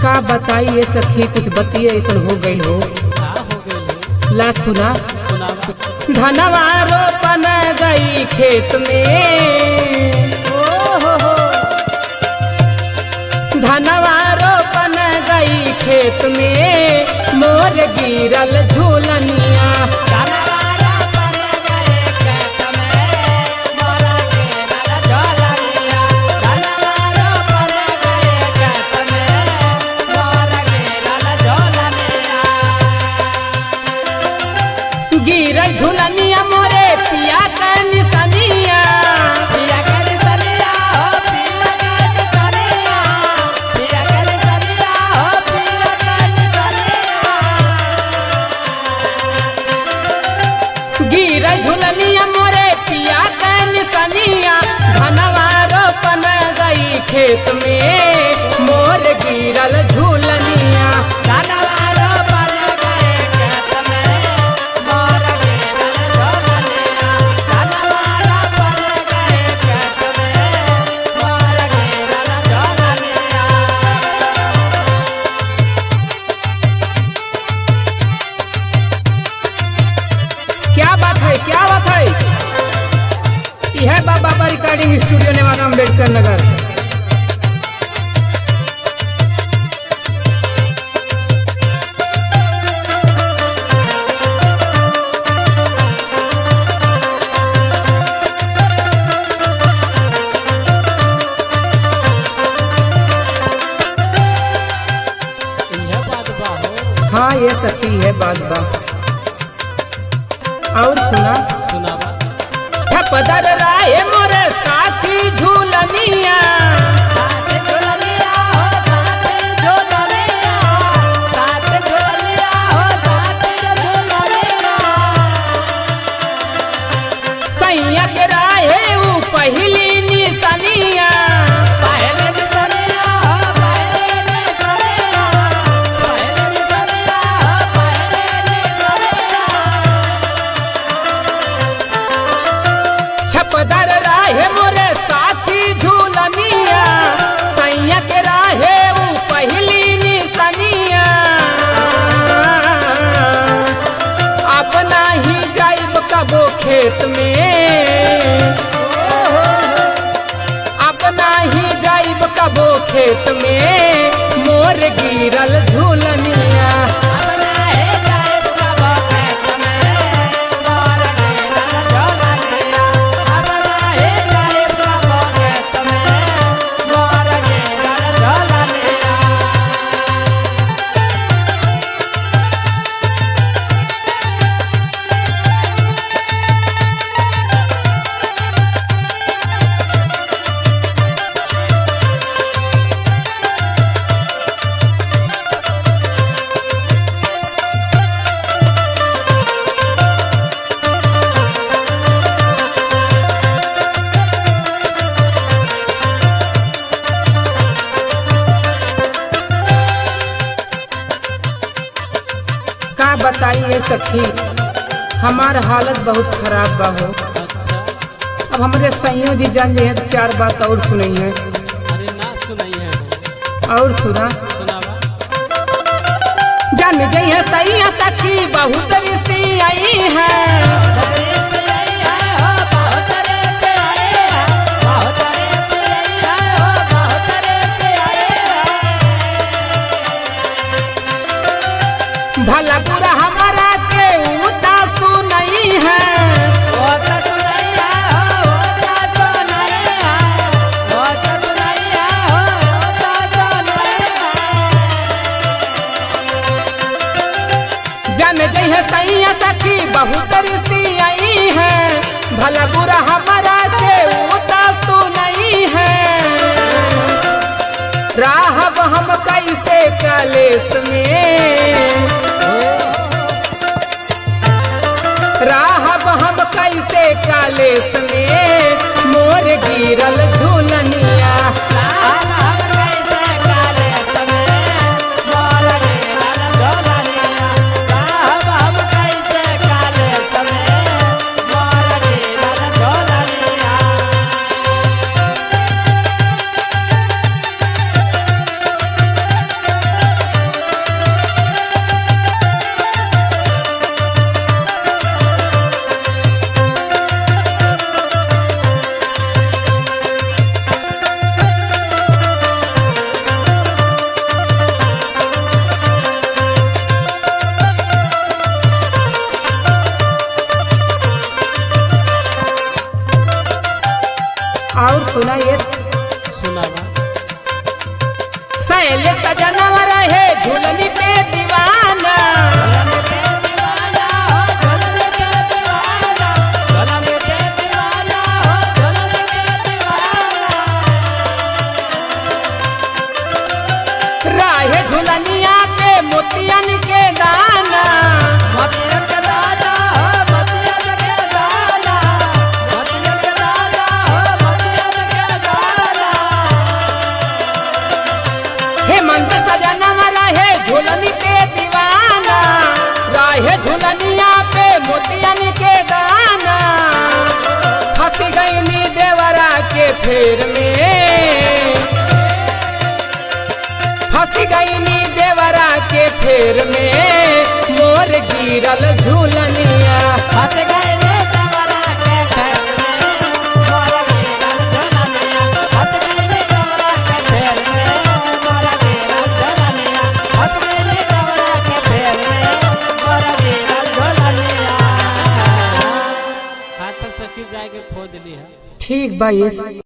का बताई ये सखी कुछ बतिये ऐसा हो गई हो। ला सुना धनवा रोपन गई खेत में, धनवा रोपन गई खेत में मोर गिरल झूलनिया। गिरल झूलनिया मोरे पिया का निसनिया, पिया का निसनिया हो पिया का निसनिया, पिया का निसनिया हो पिया का निसनिया। गिरल झूलनिया मोरे पिया का निसनिया, धनवा रोपन गई खेत में मोर गिरल झूलनिया। धनवा रोपन गए खेत में मोर गिरल झूलनिया, धनवा रोपन गए खेत में मोर गिरल झूलनिया। क्या बात है, क्या बात है। यह बाबा रिकॉर्डिंग स्टूडियो नेवादा अम्बेडकर नगर। हाँ ये सच्ची है बात बा। और सुना ठपदर राय मोरे साथी झूलनिया, साथ झूलनिया हो साथ झूलनिया, साथ झूलनिया हो साथ झूलनिया। सैया के राय ऊ पहली निसनिया, पहले निसनिया हो पहले निसनिया, पहले निसनिया हो पहले निसनिया। छपदर राहे मोरे साथी झूलनिया, सैया के राहे ऊ पहली निसनिया। अपना ही जाइब कबो खेत में, अपना ही जाइब कबो खेत में मोर गिरल झूलनिया। अपना है जाइब कबो खेत में मोर गिरल झूलनिया, अपना है जाइब कबो खेत में मोर गिरल झूलनिया। का बताइए सखी हमार हालत बहुत खराब बा हो। अब हमारे सैयों जी जान जे है चार बात और सुनाई है। अरे ना सुनाई है और सुना सुनावा। जान जे है सैया सखी बहुत ऋषि आई है, बहुत रे से आई है हो बहुत रे से आई है, बहुत रे से आई है हो बहुत रे से आई है। भला बुरा हमारा के उता सुनाई है। होता सुनाई है हो होता सुनाई है, होता सुनाई है हो होता सुनाई है। जान जे है सैया सखी बहुत ऋषि आई है, भला बुरा हमारा के उता सुनाई है। राहब हम कैसे कलेस में, राहब हम कैसे कलेस में मोर गिरल झूलनिया। हम कैसे काले समय मोर गिरल झूलनिया, हम कैसे काले समय मोर गिरल झूलनिया। शैल सजनवा रहे झूलनी पे दीवाना। झूलने पे दीवाना हो झूलने पे दीवाना झूलने पे दीवाना हो झूलने पे दीवाना राहे झूलनिया पे मोतियन के दाना। मोतियन के दाना हो मोतियन के दाना मोतियन के दाना हो मोतियन के दाना हेमंत सजनवा रहे झूलनी पे दीवाना। राहे झूलनिया पे मोतियन के दाना। फंसी गईनी देवरा के फेर में। फंसी गईनी देवरा के फेर में। मोर गिरल झूलनिया। फंस गए रे देवरा के फेर में मोर गिरल झूलनिया फंस गए रे देवरा के फेर में मोर गिरल झूलनिया फंस गए रे देवरा के फेर में मोर गिरल झूलनिया हाथ सखी जाके खोज ली है। ठीक बा ये